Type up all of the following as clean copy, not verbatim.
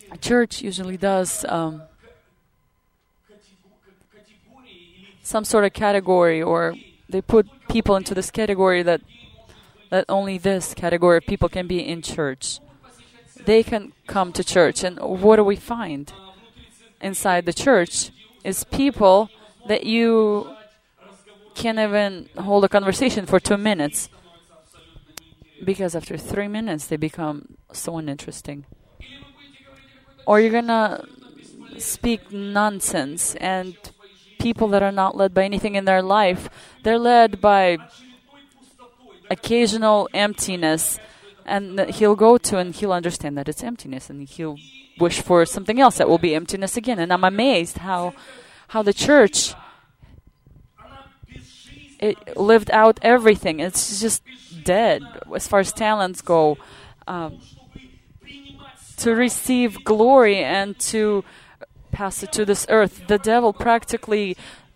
A church usually does some sort of category, or they put people into this category that only this category of people can be in church. They can come to church, and what do we find inside the church is people that you can't even hold a conversation for 2 minutes, because after 3 minutes they become so uninteresting. Or you're gonna speak nonsense, and people that are not led by anything in their life, they're led by occasional emptiness, and he'll go to and he'll understand that it's emptiness, and he'll wish for something else that will be emptiness again. And I'm amazed how the church, it lived out everything. It's just dead as far as talents go. To receive glory and to pass it to this earth. The devil practically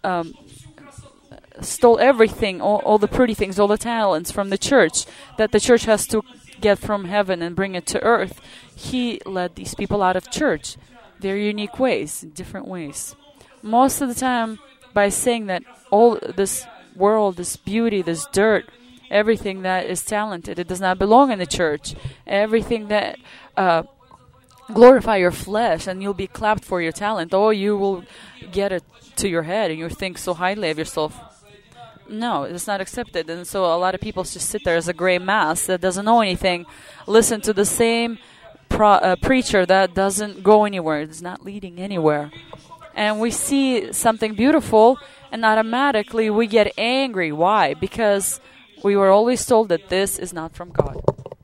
stole everything, all the pretty things, all the talents from the church that the church has to get from heaven and bring it to earth. He led these people out of church, their unique ways, different ways. Most of the time, by saying that all this world, this beauty, this dirt, everything that is talented, it does not belong in the church. Everything that glorify your flesh, and you'll be clapped for your talent. Oh, you will get it to your head, and you think so highly of yourself. No, it's not accepted. And so a lot of people just sit there as a gray mass that doesn't know anything, listen to the same preacher that doesn't go anywhere, it's not leading anywhere. And we see something beautiful, and automatically we get angry. Why? Because we were always told that this is not from God.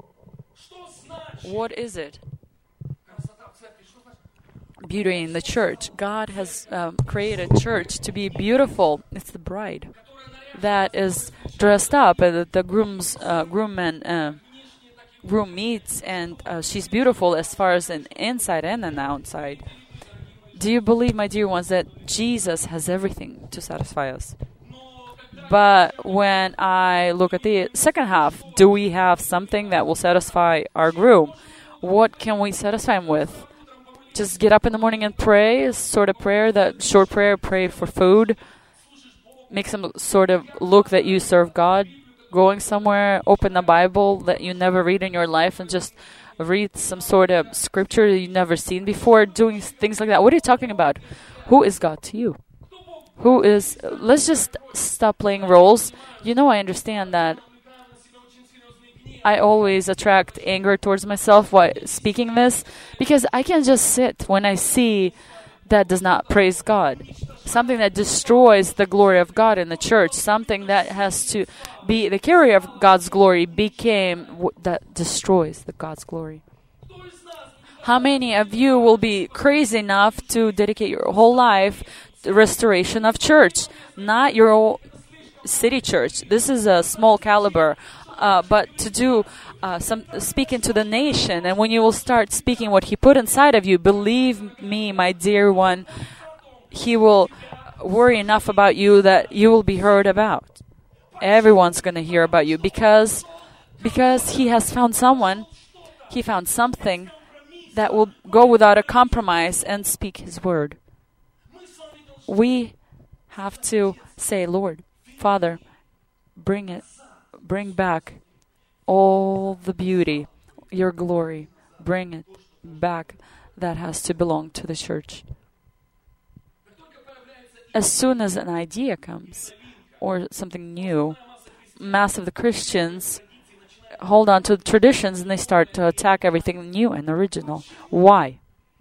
What is it? Beauty in the church. God has created church to be beautiful. It's the bride that is dressed up, and the groom meets, and she's beautiful as far as an inside and an outside. Do you believe, my dear ones, that Jesus has everything to satisfy us? But when I look at the second half, do we have something that will satisfy our groom? What can we satisfy him with? Just get up in the morning and pray, sort of prayer, that short prayer, pray for food. Make some sort of look that you serve God. Going somewhere, open the Bible that you never read in your life, and just read some sort of scripture that you've never seen before. Doing things like that. What are you talking about? Who is God to you? Who is... Let's just stop playing roles. You know, I understand that I always attract anger towards myself while speaking this, because I can just sit when I see that does not praise God. Something that destroys the glory of God in the church. Something that has to be the carrier of God's glory became that destroys the God's glory. How many of you will be crazy enough to dedicate your whole life to the restoration of church? Not your old city church. This is a small caliber. But to do speaking to the nation, and when you will start speaking what He put inside of you, believe me, my dear one, He will worry enough about you that you will be heard about. Everyone's going to hear about you because He has found someone, He found something that will go without a compromise and speak His word. We have to say, Lord, Father, bring back all the beauty, your glory. Bring it back. That has to belong to the church. As soon as an idea comes, or something new, mass of the Christians hold on to the traditions and they start to attack everything new and original. Why?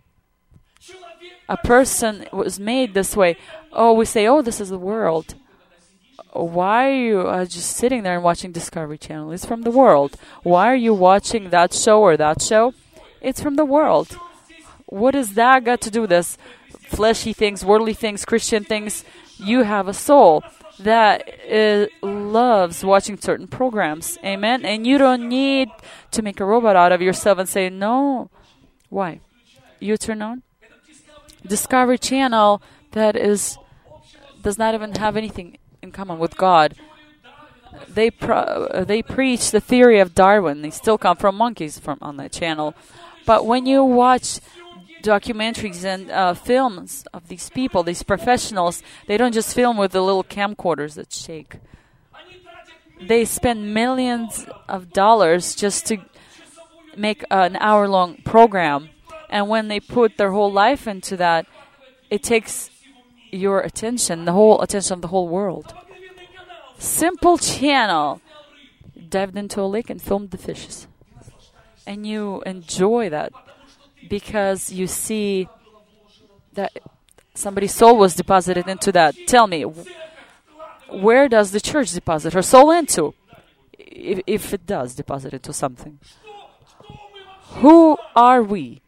A person was made this way. Oh, we say, oh, this is the world. Why are you just sitting there and watching Discovery Channel? It's from the world. Why are you watching that show or that show? It's from the world. What does that got to do with this? Fleshy things, worldly things, Christian things. You have a soul that loves watching certain programs. Amen? And you don't need to make a robot out of yourself and say, no. Why? You turn on? Discovery Channel that does not even have anything in common with God. They preach the theory of Darwin. They still come from monkeys on that channel. But when you watch documentaries and films of these people, these professionals. They don't just film with the little camcorders that shake. They spend millions of dollars just to make an hour-long program. And when they put their whole life into that, it takes your attention, the whole attention of the whole world. Simple channel dived into a lake and filmed the fishes. And you enjoy that because you see that somebody's soul was deposited into that. Tell me, where does the church deposit her soul into? If it does deposit into something. Who are we?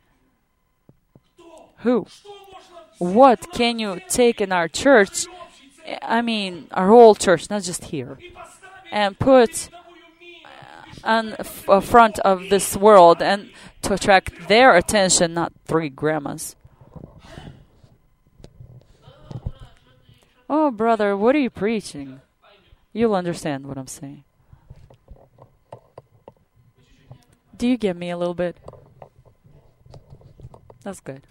Who? What can you take in our church, I mean our whole church, not just here, and put on front of this world and to attract their attention, not three grandmas? Oh, brother, what are you preaching? You'll understand what I'm saying. Do you get me a little bit? That's good.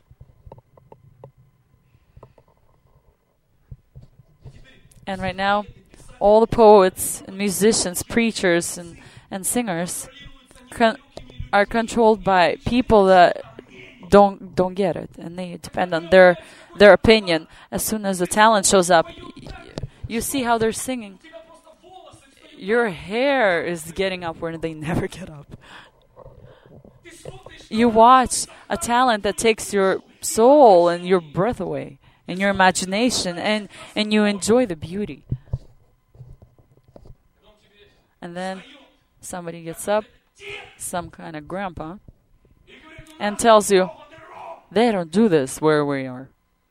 And right now, all the poets and musicians, preachers and singers are controlled by people that don't get it, and they depend on their opinion. As soon as the talent shows up, you see how they're singing. Your hair is getting up where they never get up. You watch a talent that takes your soul and your breath away and your imagination, and you enjoy the beauty. And then somebody gets up, some kind of grandpa, and tells you, they don't do this where we are.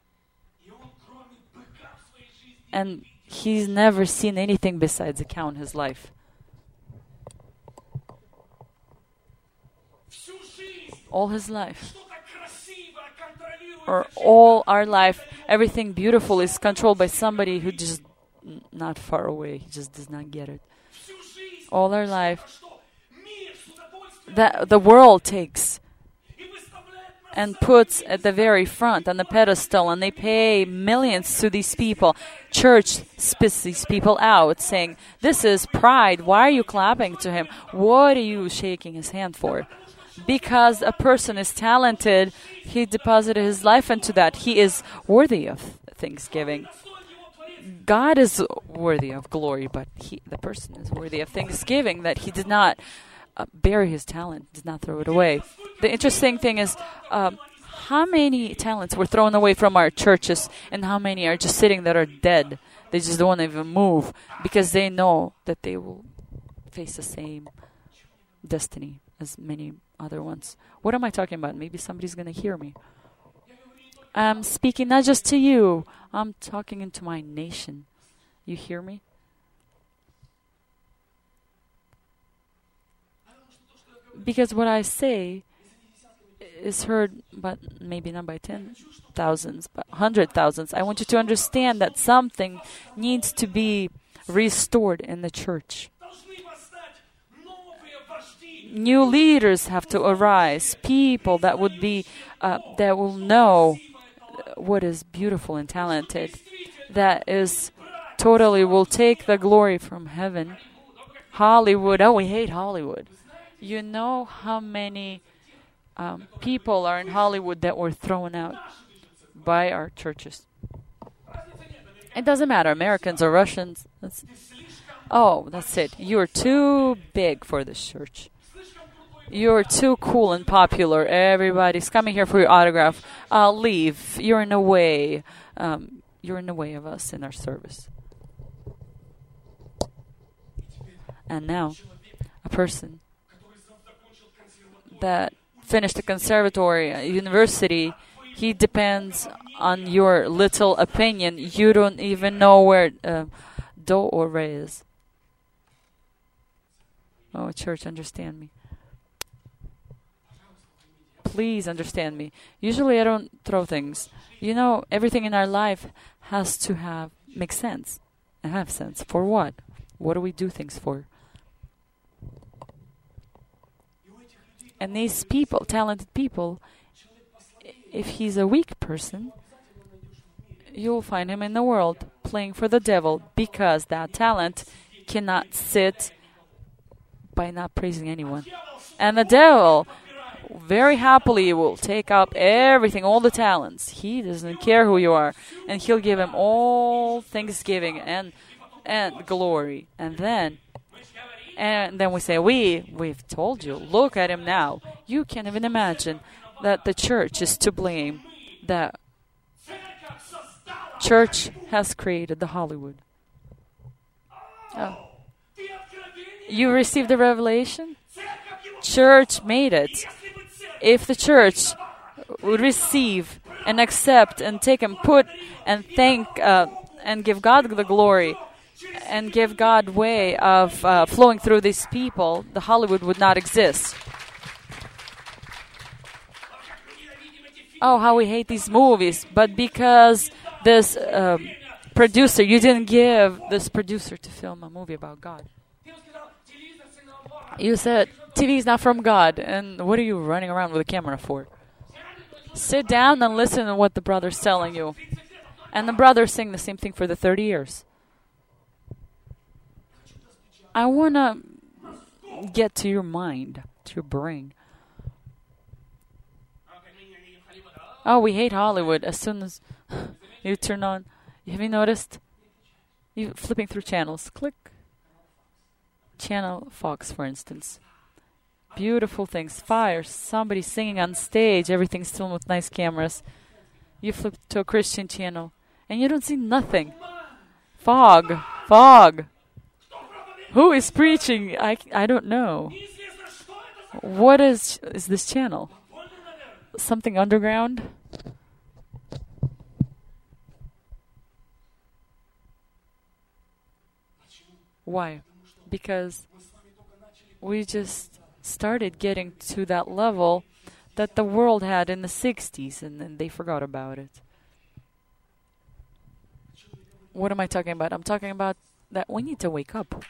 And he's never seen anything besides a cow in his life. All his life, or all our life, everything beautiful is controlled by somebody who just not far away. He just does not get it. All our life, that the world takes and puts at the very front on the pedestal, and they pay millions to these people. Church spits these people out, saying, "This is pride. Why are you clapping to him? What are you shaking his hand for?" Because a person is talented, he deposited his life into that. He is worthy of thanksgiving. God is worthy of glory, but the person is worthy of thanksgiving that he did not bury his talent, did not throw it away. The interesting thing is how many talents were thrown away from our churches, and how many are just sitting that are dead. They just don't even move because they know that they will face the same destiny as many other ones. What am I talking about? Maybe somebody's going to hear me. I'm speaking not just to you. I'm talking into my nation. You hear me? Because what I say is heard, but maybe not by 10,000s, but 100,000s. I want you to understand that something needs to be restored in the church. New leaders have to arise, people that would be, that will know what is beautiful and talented, that is totally will take the glory from heaven. Hollywood, oh, we hate Hollywood. You know how many people are in Hollywood that were thrown out by our churches. It doesn't matter, Americans or Russians. That's it. You're too big for this church. You're too cool and popular. Everybody's coming here for your autograph. Leave. You're in the way. You're in the way of us in our service. And now, a person that finished a conservatory, a university, he depends on your little opinion. You don't even know where do or re is. Oh, church, understand me. Please understand me. Usually I don't throw things. You know, everything in our life has to make sense. And have sense. For what? What do we do things for? And these people, talented people, if he's a weak person, you'll find him in the world playing for the devil, because that talent cannot sit by not praising anyone. And the devil very happily will take up everything, all the talents. He doesn't care who you are, and he'll give him all thanksgiving and glory. And then we say, we've told you, look at him now. You can't even imagine that the church is to blame. The church has created the Hollywood. Oh. You received the revelation? Church made it. If the church would receive and accept and take and put and thank and give God the glory and give God way of flowing through these people, the Hollywood would not exist. Oh, how we hate these movies. But because this producer, you didn't give this producer to film a movie about God. You said, TV is not from God, and what are you running around with a camera for? Sit down and listen to what the brother's telling you. And the brother's saying the same thing for the 30 years. I want to get to your mind, to your brain. Oh, we hate Hollywood. As soon as you turn on, have you noticed? You flipping through channels. Click. Channel Fox, for instance. Beautiful things. Fire. Somebody singing on stage. Everything's filmed with nice cameras. You flip to a Christian channel, and you don't see nothing. Fog. Fog. Who is preaching? I don't know. What is this channel? Something underground? Why? Because we just started getting to that level that the world had in the 60s, and then they forgot about it. What am I talking about? I'm talking about that we need to wake up.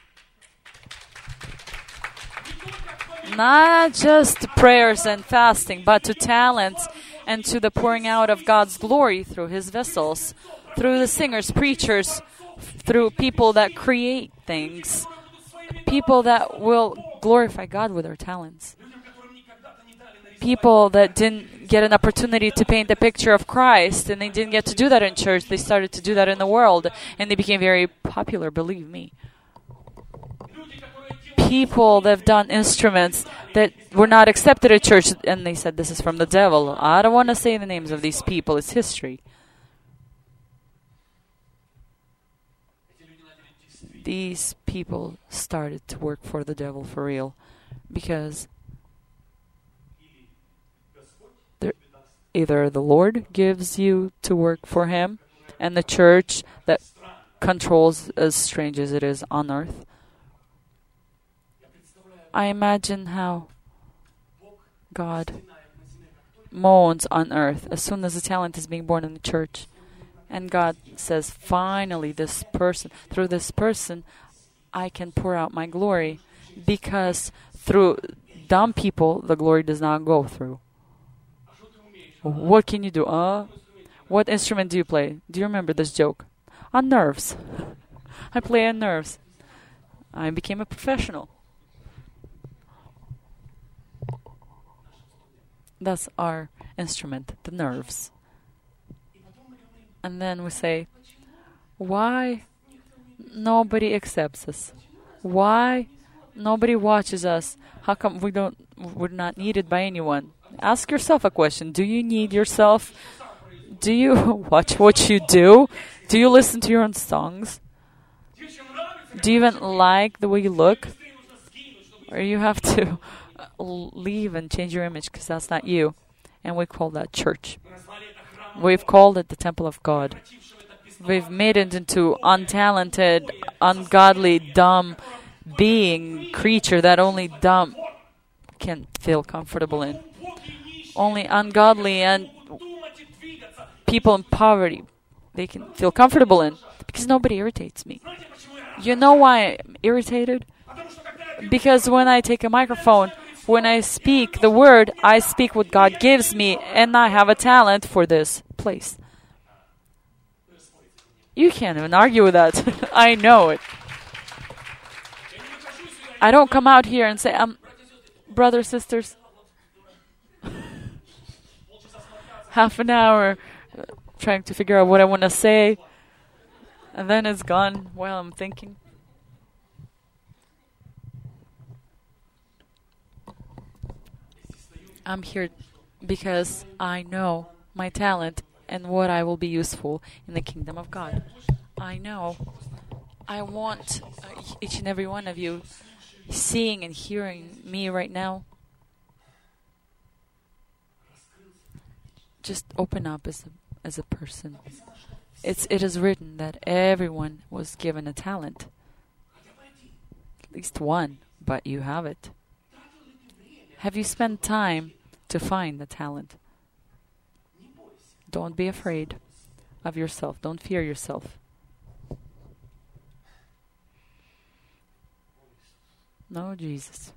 Not just prayers and fasting, but to talents and to the pouring out of God's glory through His vessels, through the singers, preachers, through people that create things, people that will glorify God with their talents, people that didn't get an opportunity to paint the picture of Christ, and they didn't get to do that in church. They started to do that in the world, and they became very popular, believe me. People that have done instruments that were not accepted at church, and they said, this is from the devil. I don't want to say the names of these people. It's history. These people started to work for the devil for real, because either the Lord gives you to work for Him, and the church that controls, as strange as it is, on earth. I imagine how God moans on earth as soon as a talent is being born in the church. And God says, finally, this person, through this person, I can pour out my glory. Because through dumb people, the glory does not go through. What can you do? What instrument do you play? Do you remember this joke? On nerves. I play on nerves. I became a professional. That's our instrument, the nerves. And then we say, why nobody accepts us? Why nobody watches us? How come we're not needed by anyone? Ask yourself a question. Do you need yourself? Do you watch what you do? Do you listen to your own songs? Do you even like the way you look? Or you have to leave and change your image because that's not you. And we call that church. We've called it the temple of God. We've made it into untalented, ungodly, dumb being, creature that only dumb can feel comfortable in. Only ungodly and people in poverty, they can feel comfortable in, because nobody irritates me. You know why I'm irritated? Because when I take a microphone, When I speak the word, I speak what God gives me, and I have a talent for this place. You can't even argue with that. I know it. I don't come out here and say, brothers, sisters, half an hour trying to figure out what I want to say, and then it's gone while I'm thinking. I'm here because I know my talent and what I will be useful in the kingdom of God. I know. I want each and every one of you seeing and hearing me right now. Just open up as a person. It is written that everyone was given a talent. At least one, but you have it. Have you spent time to find the talent? Don't be afraid of yourself. Don't fear yourself. No, Jesus.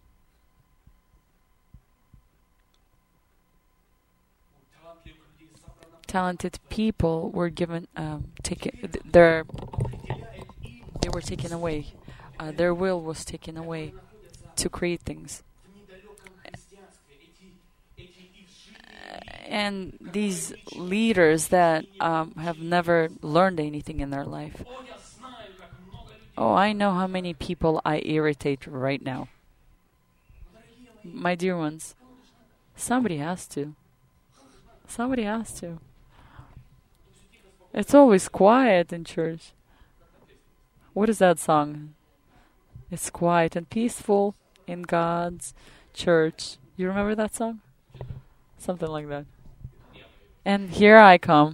Talented people were given, they were taken away. Their will was taken away to create things. And these leaders that have never learned anything in their life. Oh, I know how many people I irritate right now. My dear ones, somebody has to. Somebody has to. It's always quiet in church. What is that song? It's quiet and peaceful in God's church. You remember that song? Something like that. And here I come.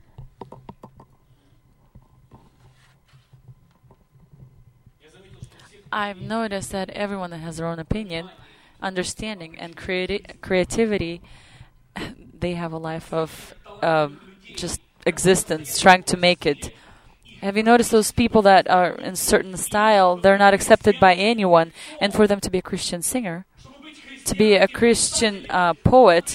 I've noticed that everyone that has their own opinion, understanding, and creativity, they have a life of just existence, trying to make it. Have you noticed those people that are in certain style, they're not accepted by anyone, and for them to be a Christian singer, to be a Christian poet,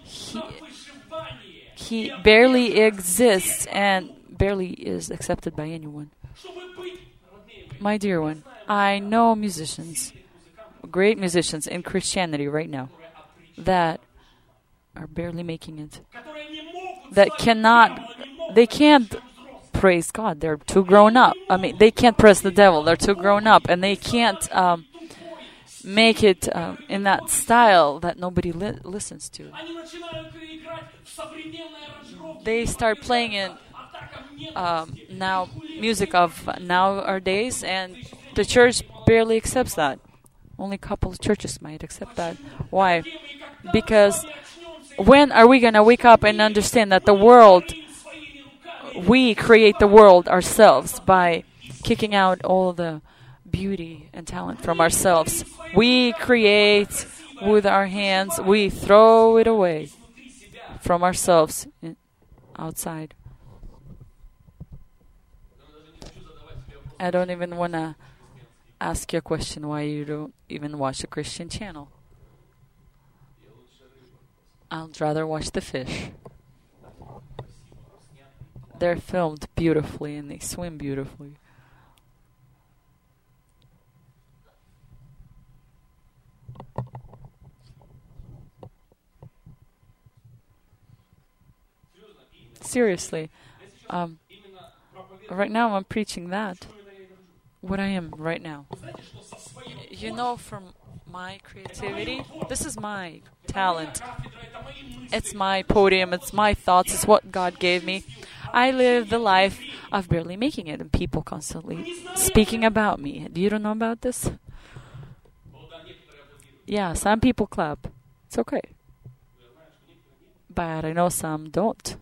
he barely exists and barely is accepted by anyone. My dear one, I know musicians, great musicians in Christianity right now, that are barely making it. That they can't praise God. They're too grown up. I mean, they can't praise the devil. They're too grown up, and they can't make it in that style that nobody listens to. They start playing in now music of nowadays, and the church barely accepts that. Only a couple of churches might accept that. Why? Because when are we going to wake up and understand that the world, we create the world ourselves by kicking out all the beauty and talent from ourselves? We create with our hands, we throw it away from ourselves outside. I don't even want to ask you a question why you don't even watch a Christian channel. I'd rather watch the fish. They're filmed beautifully and they swim beautifully. Seriously, right now I'm preaching that. What I am right now. You know, from my creativity, this is my talent. It's my podium, it's my thoughts, it's what God gave me. I live the life of barely making it, and people constantly speaking about me. You don't know about this? Yeah, some people clap. It's okay. But I know some don't.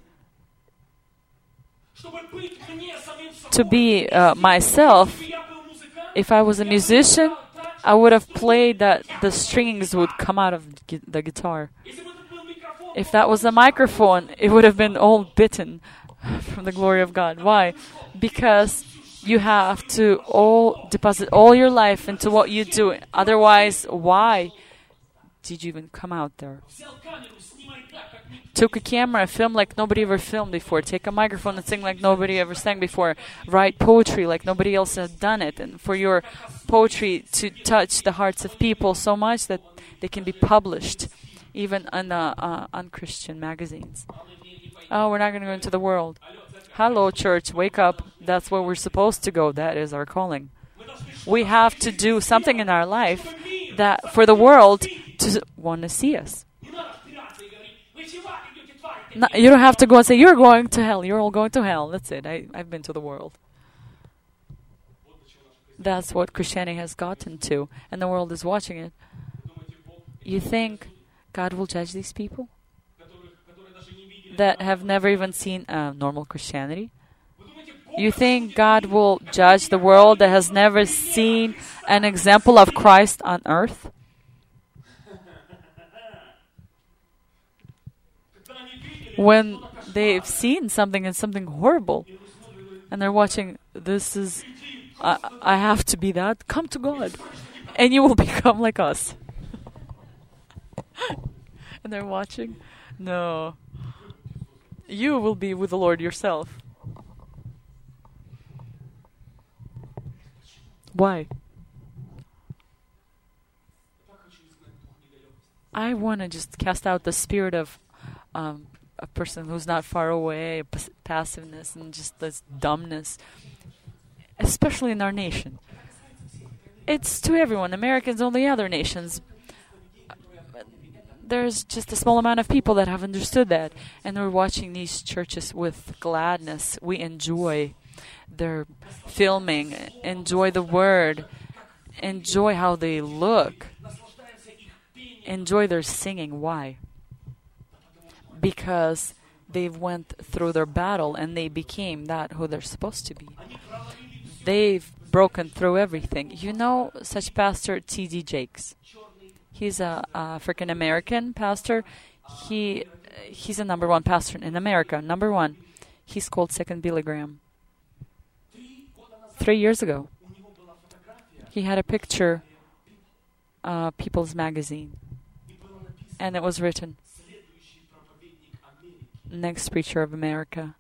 To be myself, if I was a musician, I would have played that the strings would come out of the guitar. If that was a microphone, it would have been all bitten from the glory of God. Why? Because you have to deposit all your life into what you do. Otherwise, why did you even come out there? Took a camera, film like nobody ever filmed before. Take a microphone and sing like nobody ever sang before. Write poetry like nobody else had done it. And for your poetry to touch the hearts of people so much that they can be published, even on Christian magazines. Oh, we're not going to go into the world. Hello, church, wake up. That's where we're supposed to go. That is our calling. We have to do something in our life that for the world to want to see us. No, you don't have to go and say, you're going to hell. You're all going to hell. That's it. I've been to the world. That's what Christianity has gotten to, and the world is watching it. You think God will judge these people that have never even seen normal Christianity? You think God will judge the world that has never seen an example of Christ on earth? When they've seen something and something horrible, and they're watching, this is, I have to be that, come to God, and you will become like us. And they're watching, no, you will be with the Lord yourself. Why? I want to just cast out the spirit of a person who's not far away, passiveness and just this dumbness, especially in our nation. It's to everyone, Americans, all the other nations. There's just a small amount of people that have understood that, and we're watching these churches with gladness. We enjoy their filming, enjoy the word, enjoy how they look, enjoy their singing. Why? Because they've went through their battle and they became that who they're supposed to be. They've broken through everything. You know such pastor T.D. Jakes. He's a African American pastor. He's a number one pastor in America. Number one. He's called Second Billy Graham. 3 years ago, he had a picture, People's Magazine, and it was written, next preacher of America.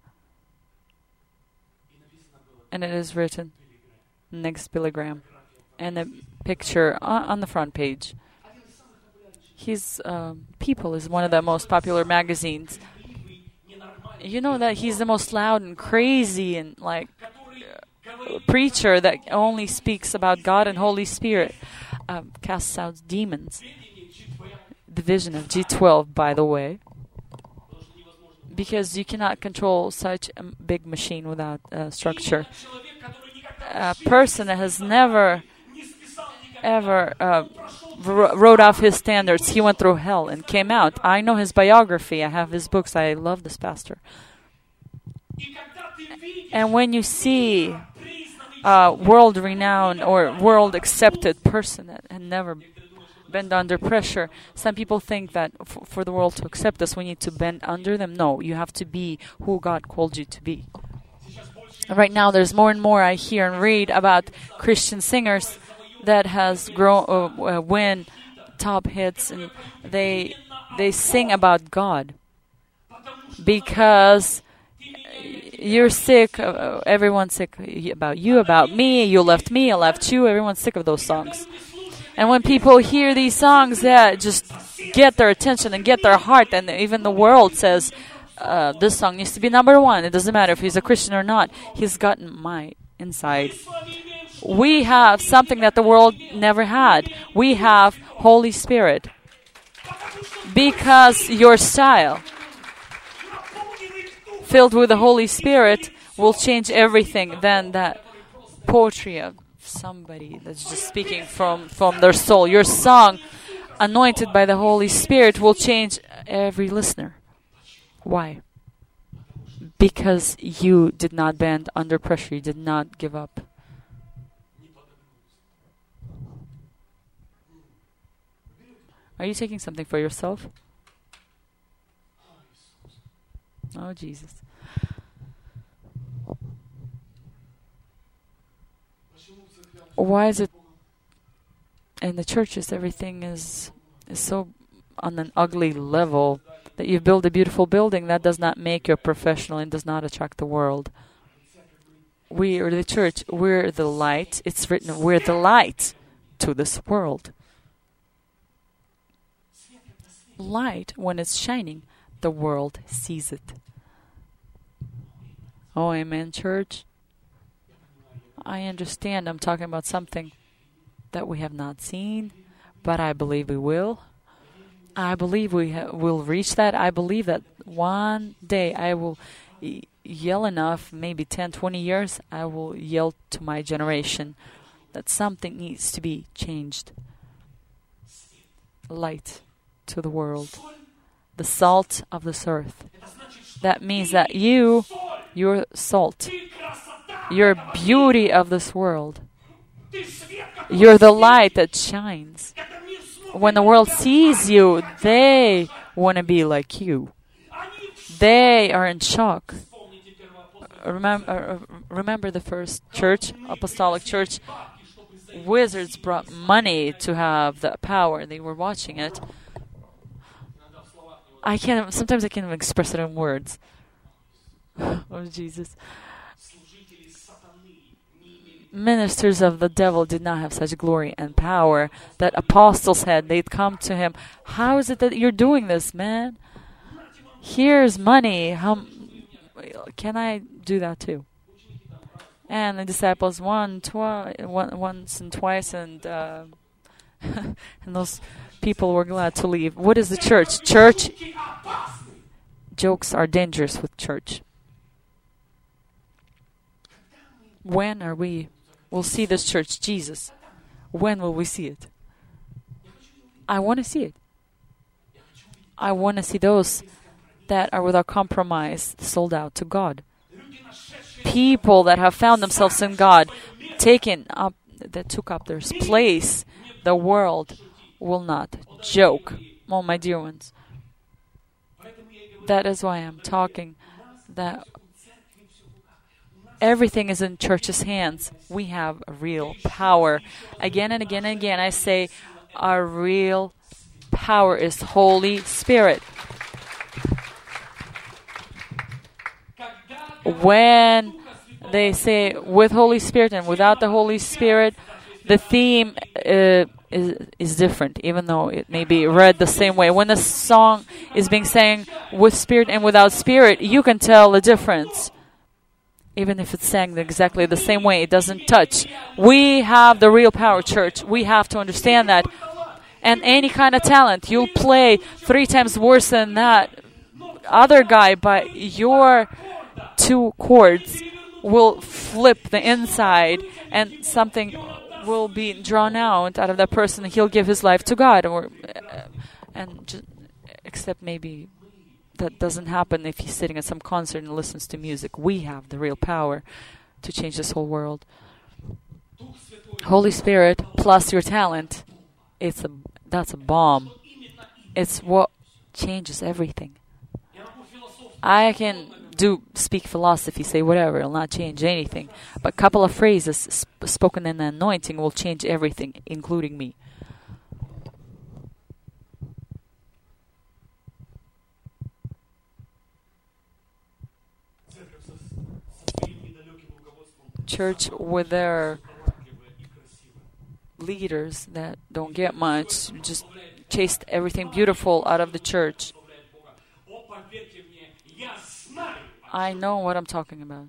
And it is written, next Billy Graham. And a picture on the front page. His People is one of the most popular magazines. You know that he's the most loud and crazy and preacher that only speaks about God and Holy Spirit. Casts out demons. The vision of G12, by the way. Because you cannot control such a big machine without structure. A person that has never, ever wrote off his standards, he went through hell and came out. I know his biography. I have his books. I love this pastor. And when you see a world-renowned or world-accepted person that had never bend under pressure. Some people think that for the world to accept us, we need to bend under them. No, you have to be who God called you to be. Right now, there's more and more I hear and read about Christian singers that has win top hits, and they sing about God because you're sick. Everyone's sick about you, about me. You left me, I left you. Everyone's sick of those songs. And when people hear these songs that just get their attention and get their heart, and even the world says, this song needs to be number one. It doesn't matter if he's a Christian or not. He's gotten my inside. We have something that the world never had. We have Holy Spirit. Because your style, filled with the Holy Spirit, will change everything. Then that poetry of somebody that's just speaking from their soul. Your song, anointed by the Holy Spirit, will change every listener. Why? Because you did not bend under pressure. You did not give up. Are you taking something for yourself? Oh, Jesus. Why is it in the churches everything is is so on an ugly level that you've built a beautiful building, that does not make you a professional and does not attract the world. We are the church. We're the light. It's written, we're the light to this world. Light, when it's shining, the world sees it. Oh, amen, church. I understand I'm talking about something that we have not seen, but I believe we will. I believe we will reach that. I believe that one day I will yell enough, maybe 10, 20 years, I will yell to my generation that something needs to be changed. Light to the world. The salt of this earth. That means that you're salt. You're beauty of this world. You're the light that shines. When the world sees you, they want to be like you. They are in shock. Remember the first church, apostolic church? Wizards brought money to have the power. They were watching it. Sometimes I can't even express it in words. Oh, Jesus. Ministers of the devil did not have such glory and power that apostles had. They'd come to him. How is it that you're doing this, man? Here's money. How can I do that too? And the disciples once and twice, and and those people were glad to leave. What is the church? Church. Jokes are dangerous with church. When are we'll see this church, Jesus? When will we see it? I want to see it. I want to see those that are without compromise, sold out to God. People that have found themselves in God, that took up their place. The world will not joke. Oh, my dear ones. That is why I'm talking that everything is in church's hands. We have real power. Again and again and again, I say our real power is Holy Spirit. When they say with Holy Spirit and without the Holy Spirit, the theme is different, even though it may be read the same way. When the song is being sang with Spirit and without Spirit, you can tell the difference. Even if it's sang exactly the same way, it doesn't touch. We have the real power, church. We have to understand that. And any kind of talent, you'll play 3 times worse than that other guy, but your 2 chords will flip the inside and something will be drawn out of that person. He'll give his life to God, except maybe that doesn't happen if he's sitting at some concert and listens to music. We have the real power to change this whole world. Holy Spirit plus your talent, that's a bomb. It's what changes everything. I can speak philosophy, say whatever, it'll not change anything. But a couple of phrases spoken in the anointing will change everything, including me. Church with their leaders that don't get much, just chased everything beautiful out of the church. I know what I'm talking about.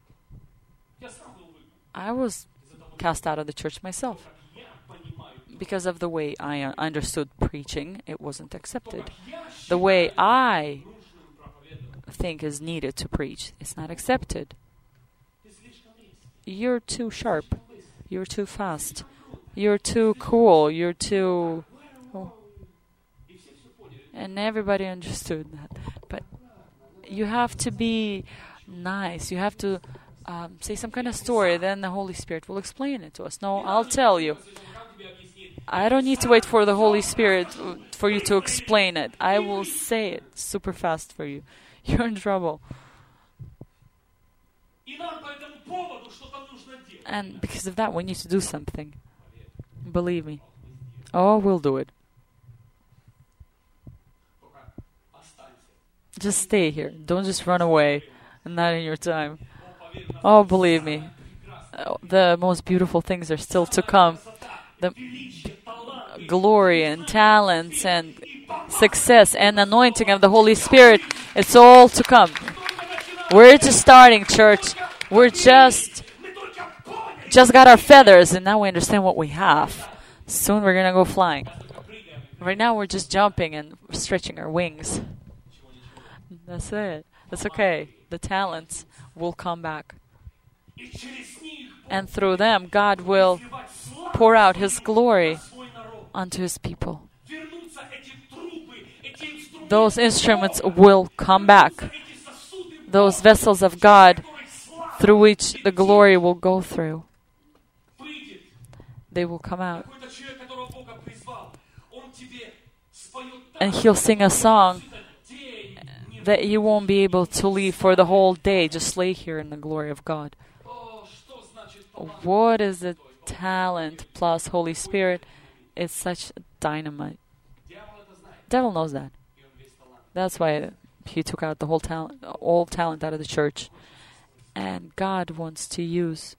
I was cast out of the church myself. Because of the way I understood preaching, it wasn't accepted. The way I think is needed to preach, it's not accepted. You're too sharp. You're too fast. You're too cool. You're too... Oh. And everybody understood that. But you have to be nice. You have to say some kind of story. Then the Holy Spirit will explain it to us. No, I'll tell you. I don't need to wait for the Holy Spirit for you to explain it. I will say it super fast for you. You're in trouble. And because of that, we need to do something. Believe me. Oh, we'll do it. Just stay here. Don't just run away. Not in your time. Oh, believe me, the most beautiful things are still to come. The glory and talents and success and anointing of the Holy Spirit, it's all to come. We're just starting, church. We're just got our feathers, and now we understand what we have. Soon we're gonna go flying. Right now we're just jumping and stretching our wings. That's it. That's okay. The talents will come back. And through them, God will pour out His glory onto His people. Those instruments will come back. Those vessels of God through which the glory will go through. They will come out. And He'll sing a song that you won't be able to leave for the whole day. Just lay here in the glory of God. What is the talent plus Holy Spirit? It's such dynamite. Devil knows that. That's why he took out the whole talent, all talent out of the church. And God wants to use.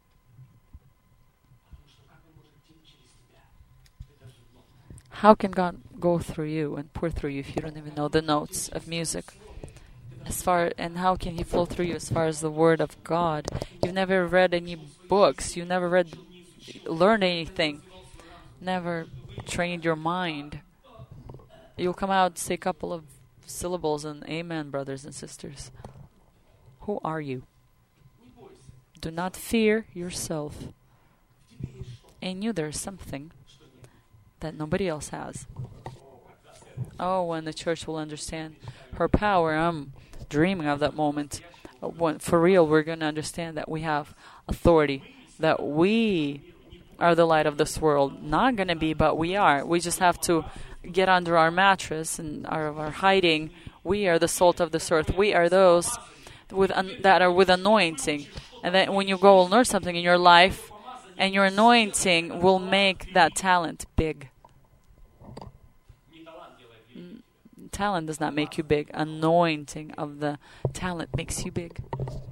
How can God go through you and pour through you if you don't even know the notes of music? And how can He flow through you as far as the Word of God? You've never read any books. You've never learned anything. Never trained your mind. You'll come out, say a couple of syllables, and amen, brothers and sisters. Who are you? Do not fear yourself. In you there's something that nobody else has. Oh, when the church will understand her power, I'm dreaming of that moment. When, for real, we're going to understand that we have authority, that we are the light of this world. Not going to be, but we are. We just have to get under our mattress and our hiding. We are the salt of this earth. We are those that are with anointing. And then when you go and learn something in your life, and your anointing will make that talent big. Talent does not make you big. Anointing of the talent makes you big.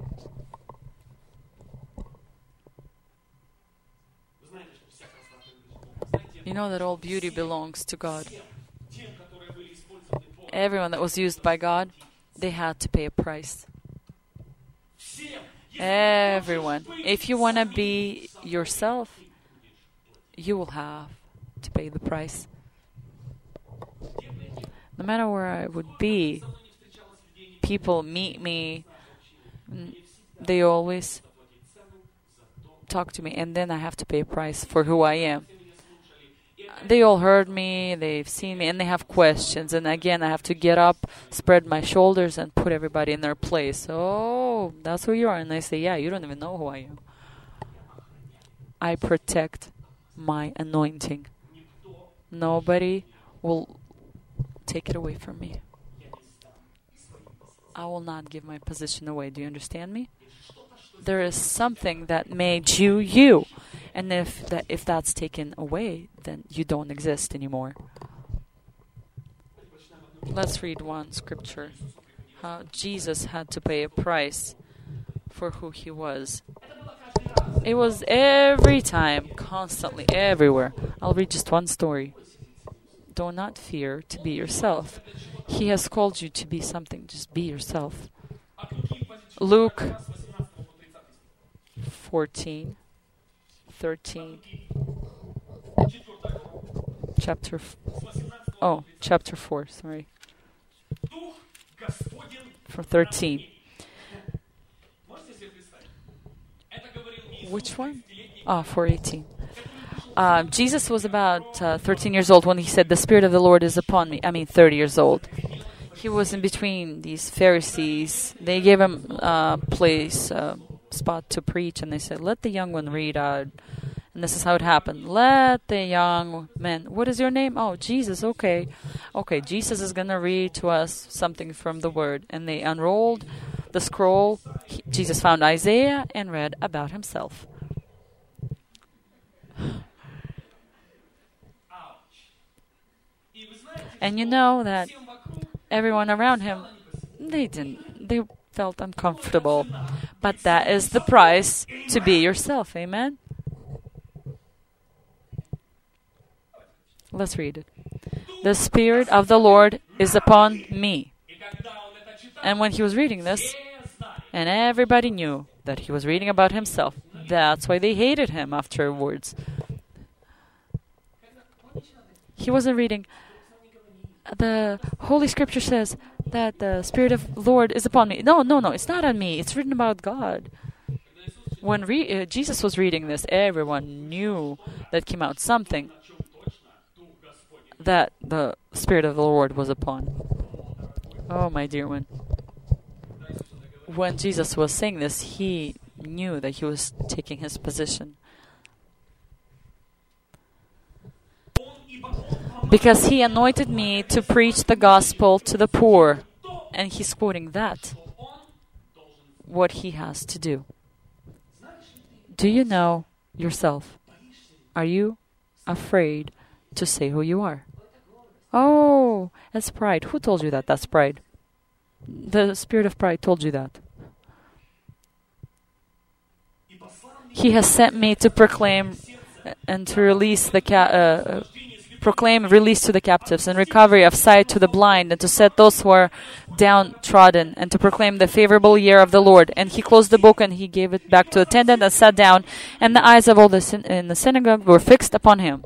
You know that all beauty belongs to God. Everyone that was used by God, they had to pay a price. Everyone. If you want to be yourself, you will have to pay the price. No matter where I would be, people meet me, they always talk to me, and then I have to pay a price for who I am. They all heard me, they've seen me, and they have questions. And again, I have to get up, spread my shoulders, and put everybody in their place. Oh, that's who you are. And they say, yeah, you don't even know who I am. I protect my anointing. Nobody will take it away from me. I will not give my position away. Do you understand me? There is something that made you you. And if that's taken away, then you don't exist anymore. Let's read one scripture. How Jesus had to pay a price for who He was. It was every time, constantly, everywhere. I'll read just one story. Do not fear to be yourself. He has called you to be something. Just be yourself. Luke 14, 13. Chapter 4, sorry. For 13. Which one? 4:18. Jesus was about 13 years old when He said, "The Spirit of the Lord is upon me." 30 years old. He was in between these Pharisees. They gave Him a place, spot to preach, and they said, "Let the young one read out." And this is how it happened. Let the young man. What is your name? Oh, Jesus. Okay, Jesus is going to read to us something from the Word. And they unrolled the scroll. Jesus found Isaiah and read about Himself. And you know that everyone around Him They didn't. They felt uncomfortable. But that is the price to be yourself. Amen? Let's read it. The Spirit of the Lord is upon me. And when he was reading this, and everybody knew that he was reading about himself, that's why they hated him afterwards. He wasn't reading. The Holy Scripture says that the Spirit of the Lord is upon me. No, it's not on me. It's written about God. When Jesus was reading this, everyone knew that came out something that the Spirit of the Lord was upon. Oh, my dear one. When Jesus was saying this, he knew that he was taking his position. Because he anointed me to preach the gospel to the poor. And he's quoting that. What he has to do. Do you know yourself? Are you afraid to say who you are? Oh, that's pride. Who told you that? That's pride. The spirit of pride told you that. He has sent me to proclaim and to release the proclaim release to the captives and recovery of sight to the blind, and to set those who are downtrodden, and to proclaim the favorable year of the Lord. And he closed the book and he gave it back to the attendant and sat down, and the eyes of all in the synagogue were fixed upon him.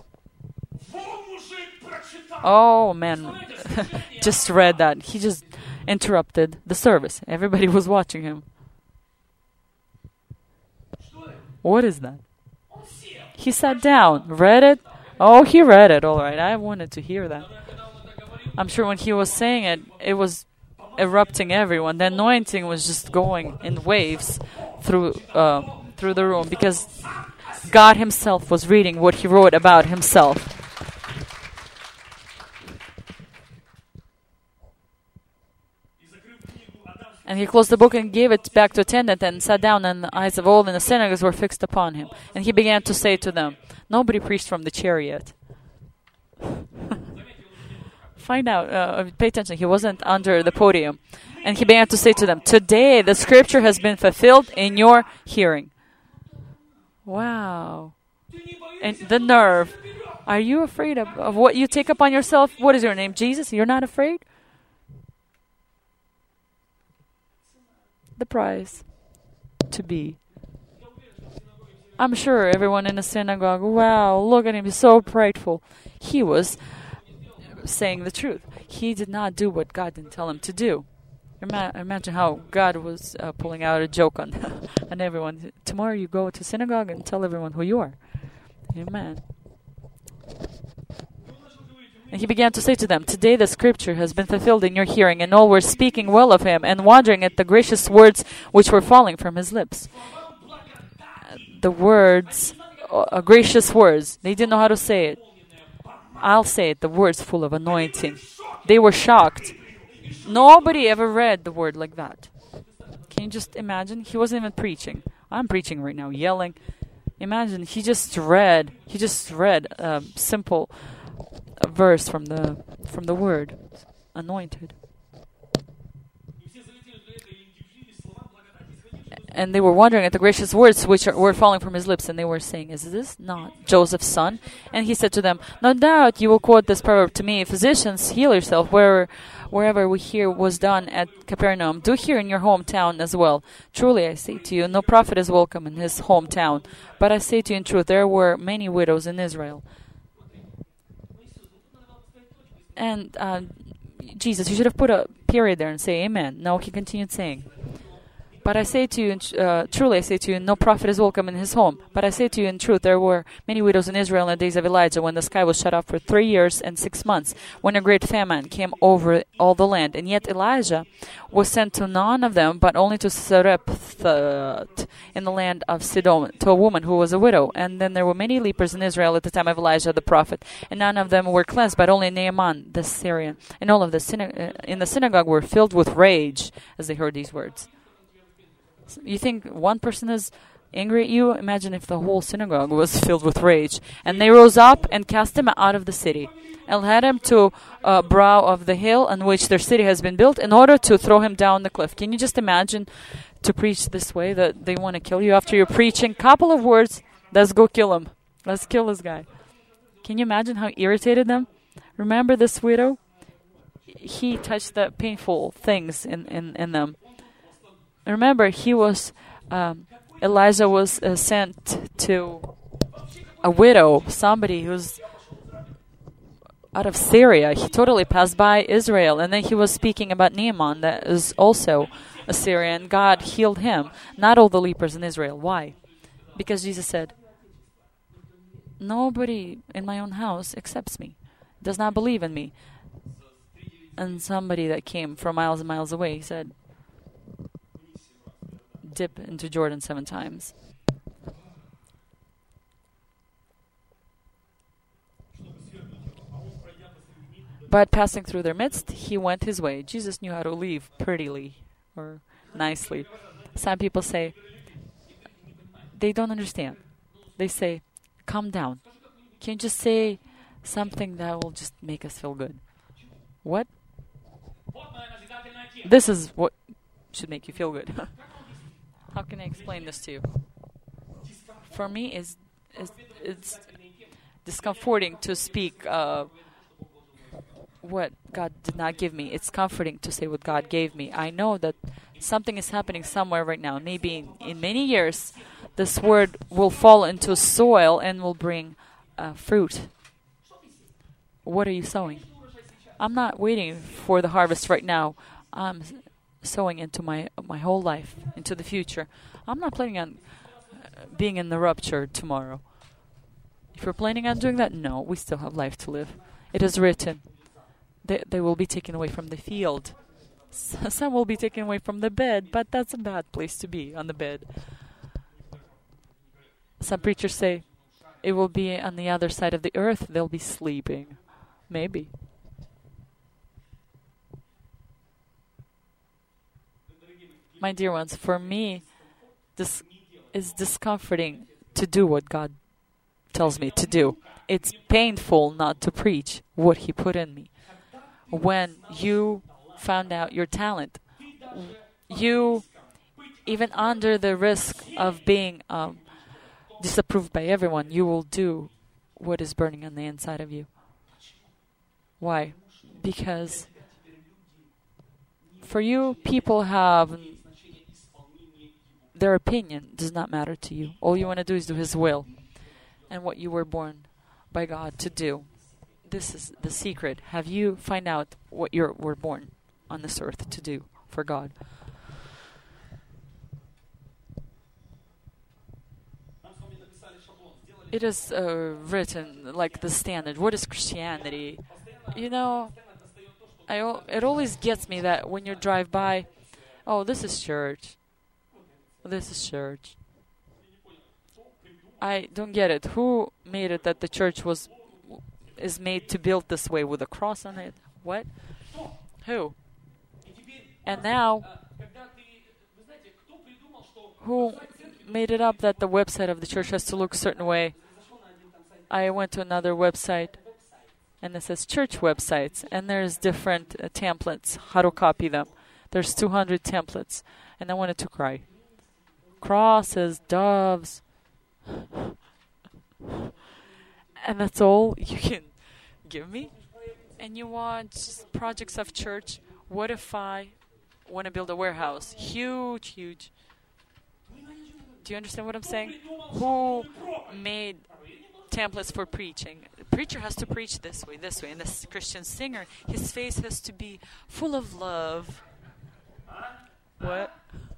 Oh man, just read that. He just interrupted the service. Everybody was watching him. What is that? He sat down, read it. Oh, he read it. All right, I wanted to hear that. I'm sure when he was saying it, it was erupting everyone. The anointing was just going in waves through the room, because God himself was reading what he wrote about himself. And he closed the book and gave it back to the attendant and sat down, and the eyes of all in the synagogues were fixed upon him. And he began to say to them, nobody preached from the chariot. Find out, pay attention, he wasn't under the podium. And he began to say to them, today the scripture has been fulfilled in your hearing. Wow. And the nerve. Are you afraid of what you take upon yourself? What is your name? Jesus? You're not afraid? The price to be. I'm sure everyone in the synagogue, wow, look at him, he's so prideful. He was saying the truth. He did not do what God didn't tell him to do. Imagine how God was pulling out a joke on everyone. Tomorrow you go to synagogue and tell everyone who you are. Amen. And he began to say to them, today the scripture has been fulfilled in your hearing, and all were speaking well of him and wondering at the gracious words which were falling from his lips. The words, gracious words, they didn't know how to say it. I'll say it, the words full of anointing. They were shocked. Nobody ever read the word like that. Can you just imagine? He wasn't even preaching. I'm preaching right now, yelling. Imagine, he just read a simple verse from the word, anointed. And they were wondering at the gracious words which were falling from his lips, and they were saying, is this not Joseph's son? And he said to them, no doubt you will quote this proverb to me, physicians, heal yourself. Wherever we hear was done at Capernaum, do here in your hometown as well. Truly I say to you, no prophet is welcome in his hometown. But I say to you in truth, there were many widows in Israel. And Jesus, you should have put a period there and say amen. No, he continued saying, but I say to you, truly I say to you, no prophet is welcome in his home. But I say to you in truth, there were many widows in Israel in the days of Elijah, when the sky was shut off for 3 years and 6 months, when a great famine came over all the land. And yet Elijah was sent to none of them, but only to Sarepta in the land of Sidon, to a woman who was a widow. And then there were many lepers in Israel at the time of Elijah the prophet, and none of them were cleansed, but only Naaman the Syrian. And all of the in the synagogue were filled with rage as they heard these words. You think one person is angry at you? Imagine if the whole synagogue was filled with rage. And they rose up and cast him out of the city. and led him to a brow of the hill on which their city has been built in order to throw him down the cliff. Can you just imagine to preach this way, that they want to kill you after you're preaching? Couple of words, let's go kill him. Let's kill this guy. Can you imagine how irritated them? Remember this widow? He touched the painful things in them. Remember, Elijah was sent to a widow, somebody who's out of Syria. He totally passed by Israel. And then he was speaking about Naaman, that is also a Syrian. God healed him, not all the lepers in Israel. Why? Because Jesus said, nobody in my own house accepts me, does not believe in me. And somebody that came from miles and miles away said, dip into Jordan 7 times. But passing through their midst, he went his way. Jesus knew how to leave prettily or nicely. Some people say, they don't understand. They say, calm down. Can you just say something that will just make us feel good? What? This is what should make you feel good. How can I explain this to you? For me, it's discomforting to speak what God did not give me. It's comforting to say what God gave me. I know that something is happening somewhere right now. Maybe in many years, this word will fall into soil and will bring fruit. What are you sowing? I'm not waiting for the harvest right now. I'm sowing into my whole life, into the future. I'm not planning on being in the rapture tomorrow. If you're planning on doing that, no, we still have life to live. It is written, they will be taken away from the field. Some will be taken away from the bed, but that's a bad place to be, on the bed. Some preachers say it will be on the other side of the earth. They'll be sleeping. Maybe. My dear ones, for me, this is discomforting to do what God tells me to do. It's painful not to preach what He put in me. When you found out your talent, you, even under the risk of being disapproved by everyone, you will do what is burning on the inside of you. Why? Because for you, people have their opinion does not matter to you. All you want to do is do His will and what you were born by God to do. This is the secret. Have you find out what you were born on this earth to do for God? It is written like the standard. What is Christianity? You know, it always gets me that when you drive by, oh, this is church. This is church. I don't get it. Who made it that the church is made to build this way with a cross on it? What? Who? And now, who made it up that the website of the church has to look a certain way? I went to another website, and it says church websites, and there's different templates, how to copy them. There's 200 templates, and I wanted to cry. Crosses, doves, and that's all you can give me? And you want projects of church? What if I want to build a warehouse? Huge, huge. Do you understand what I'm saying? Who made templates for preaching? The preacher has to preach this way. And the Christian singer, his face has to be full of love. What?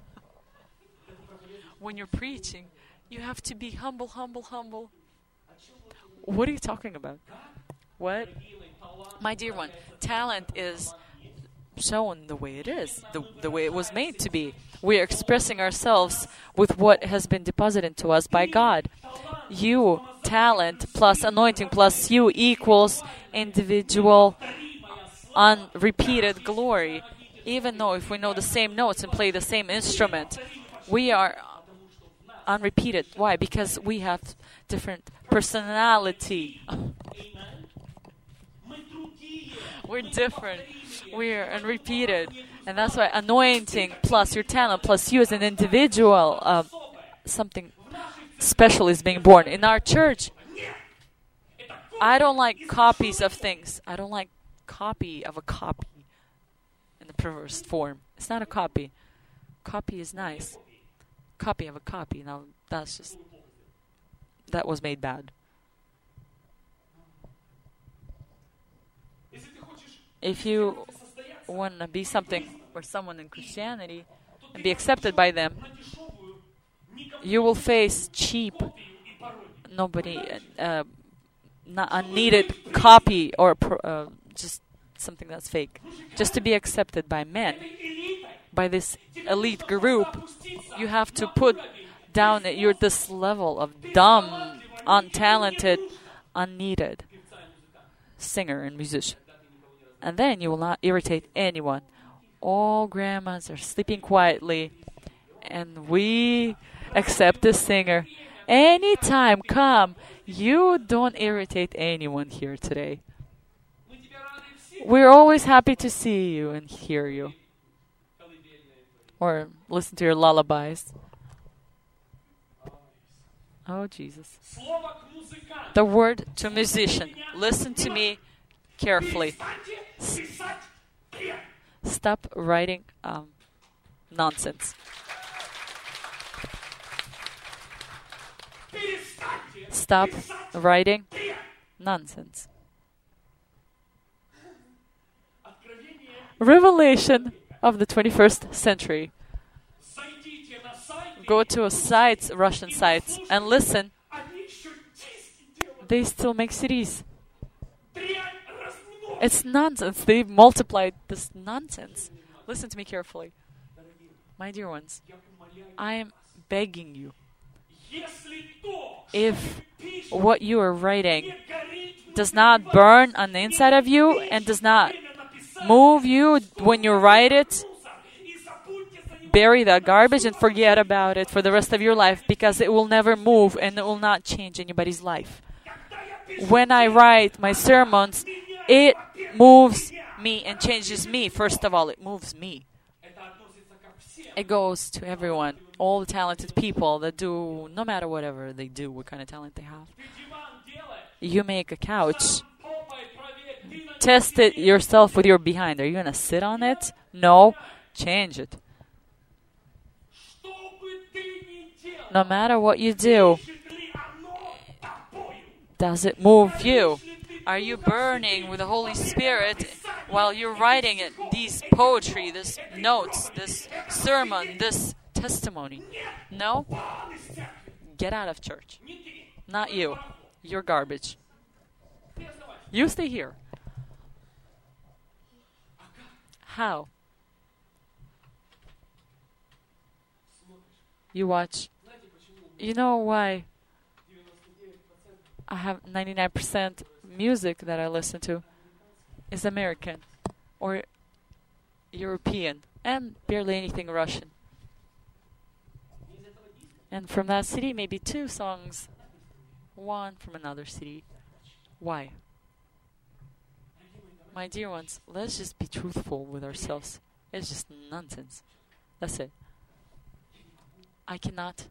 When you're preaching, you have to be humble, humble, humble. What are you talking about? What? My dear one, talent is shown the way it is, the way it was made to be. We are expressing ourselves with what has been deposited to us by God. You, talent plus anointing plus you equals individual, unrepeated glory. Even though if we know the same notes and play the same instrument, we are unrepeated. Why? Because we have different personality. We're different. We're unrepeated. And that's why anointing plus your talent plus you as an individual, something special is being born. In our church, I don't like copies of things. I don't like copy of a copy in the perverse form. It's not a copy. Copy is nice. Copy of a copy. Now, that was made bad. If you want to be something or someone in Christianity and be accepted by them, you will face cheap, not unneeded copy or just something that's fake. Just to be accepted by men, by this elite group, you have to put down that you're this level of dumb, untalented, unneeded singer and musician. And then you will not irritate anyone. All grandmas are sleeping quietly, and we accept the singer. Anytime, come. You don't irritate anyone here today. We're always happy to see you and hear you. Or listen to your lullabies. Oh, Jesus. The word to musician. Listen to me carefully. Stop writing nonsense. Stop writing nonsense. Revelation of the 21st century. Go to a sites, Russian sites, and listen. They still make CDs. It's nonsense. They've multiplied this nonsense. Listen to me carefully. My dear ones, I am begging you. If what you are writing does not burn on the inside of you and does not move you when you write it, bury that garbage and forget about it for the rest of your life, because it will never move and it will not change anybody's life. When I write my sermons, it moves me and changes me. First of all, it moves me. It goes to everyone, all the talented people that do, no matter whatever they do, what kind of talent they have. You make a couch. Test it yourself with your behind. Are you going to sit on it? No. Change it. No matter what you do, does it move you? Are you burning with the Holy Spirit while you're writing it? These poetry, this notes, this sermon, this testimony. No? Get out of church. Not you. You're garbage. You stay here. How? You watch. You know why I have 99% music that I listen to is American or European and barely anything Russian. And from that city, maybe 2 songs, 1 from another city. Why? My dear ones, let's just be truthful with ourselves. It's just nonsense. That's it. I cannot.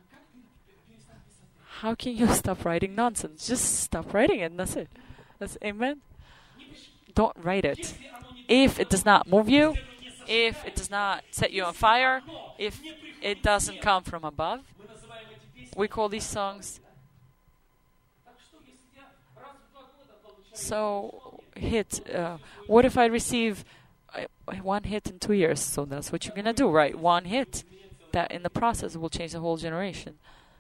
How can you stop writing nonsense? Just stop writing it and that's it. That's amen. Don't write it. If it does not move you, if it does not set you on fire, if it doesn't come from above, we call these songs. So, hit. What if I receive 1 hit in 2 years? So that's what you're going to do, right? 1 hit. That in the process will change the whole generation.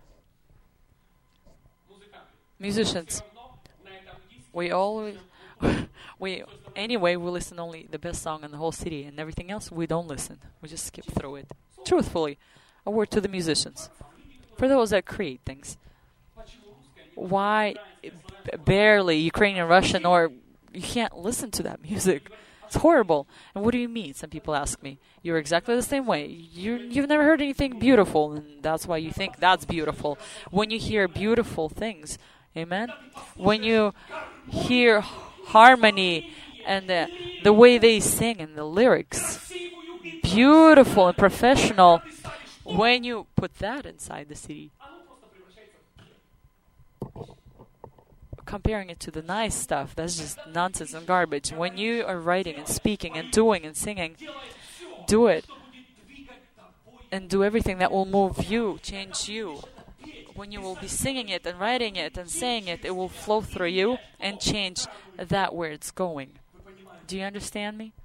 Musicians, we listen only the best song in the whole city, and everything else we don't listen. We just skip through it. Truthfully, a word to the musicians. For those that create things, why barely Ukrainian, Russian, or you can't listen to that music? It's horrible. And what do you mean? Some people ask me. You're exactly the same way. You've never heard anything beautiful, and that's why you think that's beautiful. When you hear beautiful things, amen? When you hear harmony and the way they sing and the lyrics, beautiful and professional. When you put that inside the CD, comparing it to the nice stuff, that's just nonsense and garbage. When you are writing and speaking and doing and singing, do it. And do everything that will move you, change you. When you will be singing it and writing it and saying it, it will flow through you and change that where it's going. Do you understand me?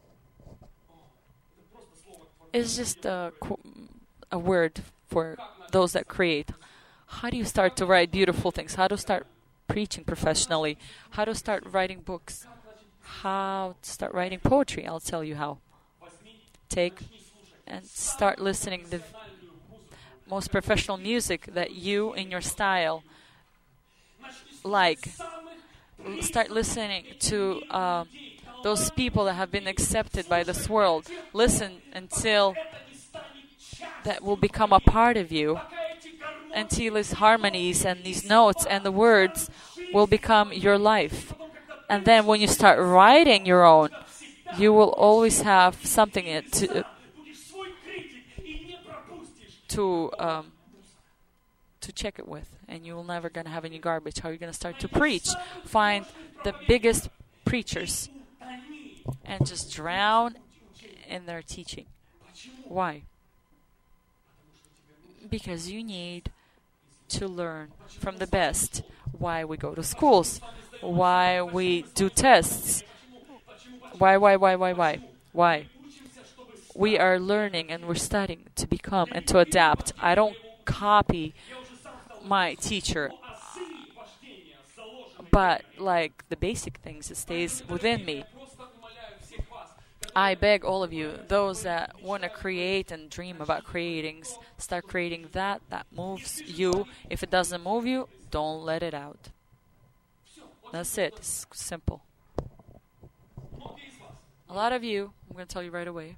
It's just a word for those that create. How do you start to write beautiful things? How to start preaching professionally? How to start writing books? How to start writing poetry? I'll tell you how. Take and start listening the most professional music that you in your style like. Start listening to those people that have been accepted by this world. Listen until that will become a part of you, until these harmonies and these notes and the words will become your life. And then when you start writing your own, you will always have something to check it with, and you will never gonna have any garbage. How are you gonna start to preach? Find the biggest preachers and just drown in their teaching. Why? Because you need to learn from the best. Why we go to schools? Why we do tests? Why? Why? We are learning and we're studying to become and to adapt. I don't copy my teacher, but like the basic things, it stays within me. I beg all of you, those that want to create and dream about creating, start creating that moves you. If it doesn't move you, don't let it out. That's it. It's simple. A lot of you, I'm going to tell you right away,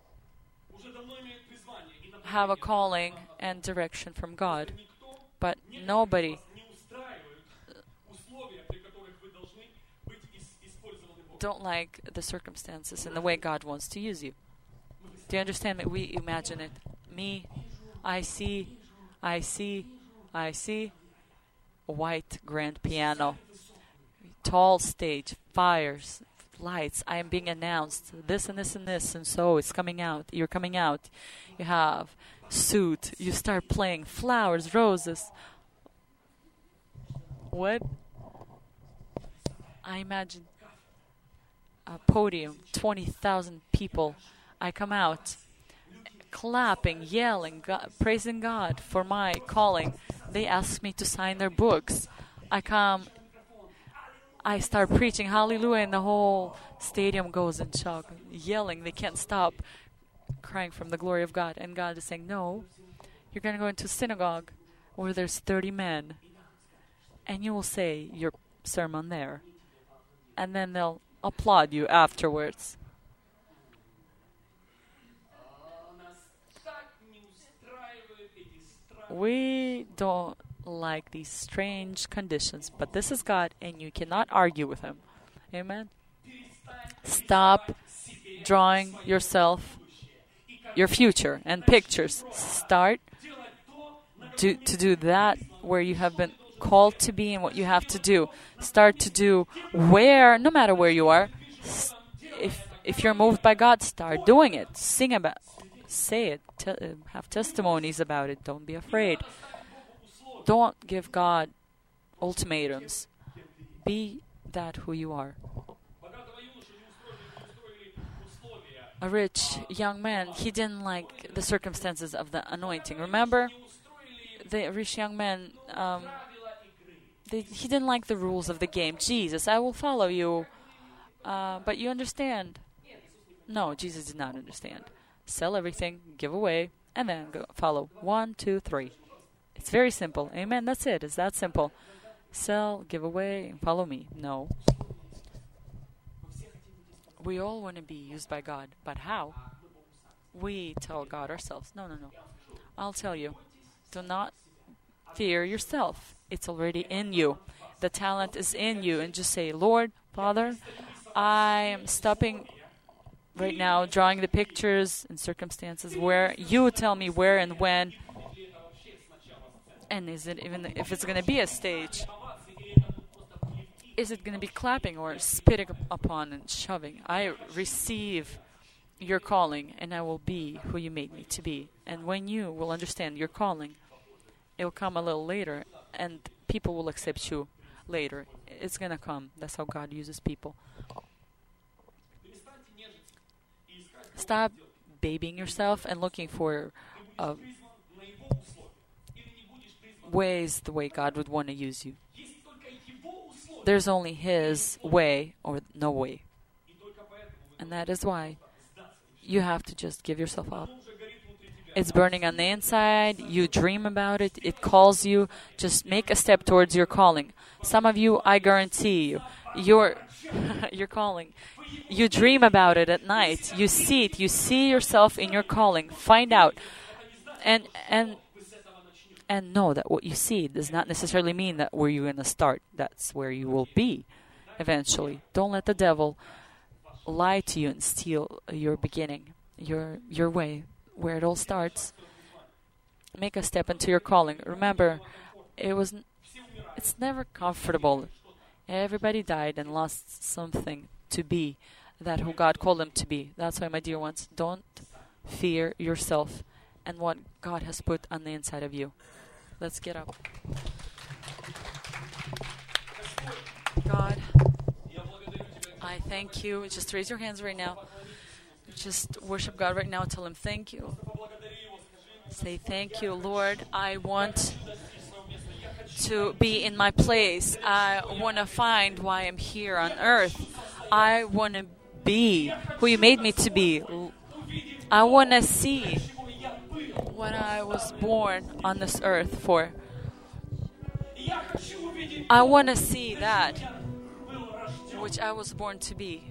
have a calling and direction from God, but nobody don't like the circumstances and the way God wants to use you. Do you understand that we imagine it? Me, I see a white grand piano, tall stage, fires, lights. I am being announced. This and this and this, and so it's coming out. You're coming out. You have suit. You start playing flowers, roses. What? I imagine a podium, 20,000 people. I come out clapping, yelling, praising God for my calling. They ask me to sign their books. I come, I start preaching hallelujah, and the whole stadium goes in shock, yelling. They can't stop crying from the glory of God. And God is saying, no, you're going to go into a synagogue where there's 30 men, and you will say your sermon there. And then they'll applaud you afterwards. We don't like these strange conditions, but this is God, and you cannot argue with Him. Amen? Stop drawing yourself, your future, and pictures. Start to do that where you have been called to be and what you have to do. Start to do where, no matter where you are, if you're moved by God, start doing it. Sing about it. Say it. Have testimonies about it. Don't be afraid. Don't give God ultimatums. Be that who you are. A rich young man, he didn't like the circumstances of the anointing. Remember? The rich young man, he didn't like the rules of the game. Jesus, I will follow you. But you understand? No, Jesus did not understand. Sell everything, give away, and then go follow. 1, 2, 3. It's very simple. Amen. That's it. It's that simple. Sell, give away, and follow me. No. We all want to be used by God. But how? We tell God ourselves. No. I'll tell you. Do not fear yourself. It's already in you. The talent is in you. And just say, Lord, Father, I am stopping right now, drawing the pictures and circumstances where you tell me where and when. And is it even if it's going to be a stage? Is it going to be clapping or spitting upon and shoving? I receive your calling, and I will be who you made me to be. And when you will understand your calling, it will come a little later, and people will accept you later. It's going to come. That's how God uses people. Stop babying yourself and looking for ways the way God would want to use you. There's only His way or no way. And that is why you have to just give yourself up. It's burning on the inside. You dream about it. It calls you. Just make a step towards your calling. Some of you, I guarantee you, your calling. You dream about it at night. You see it. You see yourself in your calling. Find out. And know that what you see does not necessarily mean that where you're going to start. That's where you will be eventually. Don't let the devil lie to you and steal your beginning, your way, where it all starts. Make a step into your calling. Remember, it's never comfortable. Everybody died and lost something to be that who God called them to be. That's why, my dear ones, don't fear yourself and what God has put on the inside of you. Let's get up. God, I thank you. Just raise your hands right now. Just worship God right now. Tell Him thank you. Say thank you, Lord. I want to be in my place. I want to find why I'm here on earth. I want to be who you made me to be. I want to see what I was born on this earth for. I want to see that which I was born to be.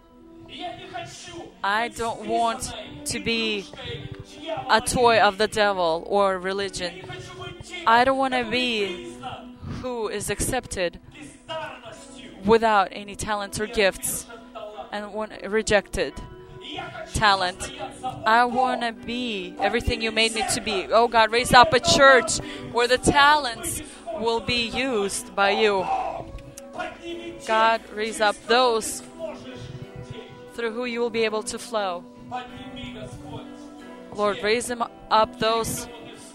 I don't want to be a toy of the devil or religion. I don't want to be who is accepted without any talents or gifts and rejected talent. I want to be everything you made me to be. Oh God, raise up a church where the talents will be used by you. God, raise up those through who you will be able to flow. Lord, raise them up those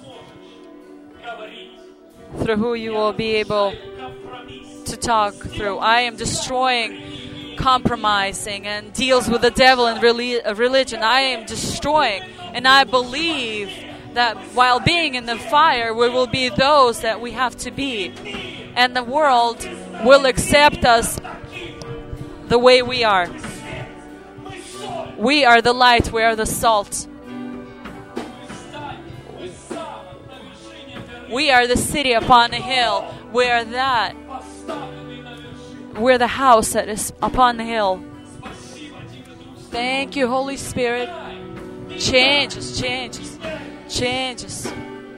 through who you will be able to talk through. I am destroying compromising and deals with the devil and religion. I am destroying, and I believe that while being in the fire, we will be those that we have to be, and the world will accept us the way we are. We are the light, we are the salt. We are the city upon a hill. We are that. We're the house that is upon the hill. Thank you, Holy Spirit. Change us, change us, change us.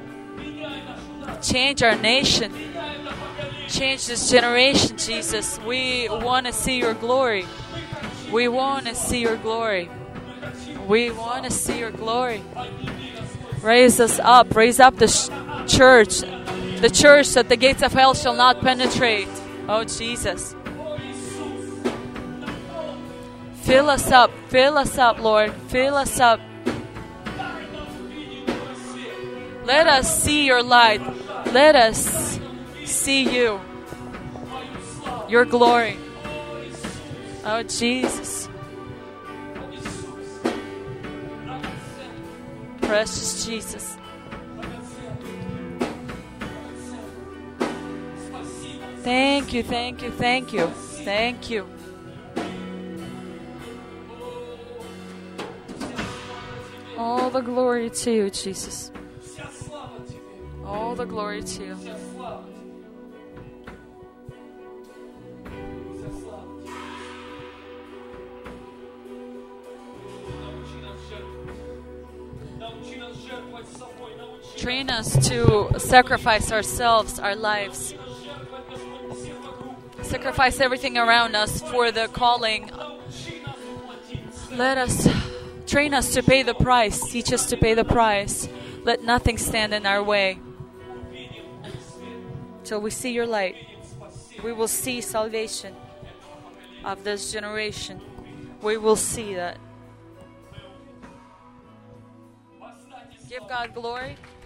Change our nation. Change this generation, Jesus. We want to see your glory. We want to see your glory. We want to see your glory. Raise us up. Raise up the church. The church that the gates of hell shall not penetrate. Oh, Jesus. Fill us up, Lord. Fill us up. Let us see your light. Let us see you. Your glory. Oh, Jesus. Precious Jesus. Thank you, thank you, thank you, thank you. All the glory to you, Jesus. All the glory to you. Train us to sacrifice ourselves, our lives. Sacrifice everything around us for the calling Let us train us to pay the price. Teach us to pay the price. Let nothing stand in our way. Till we see your light, we will see salvation of this generation. We will see that. Give God glory.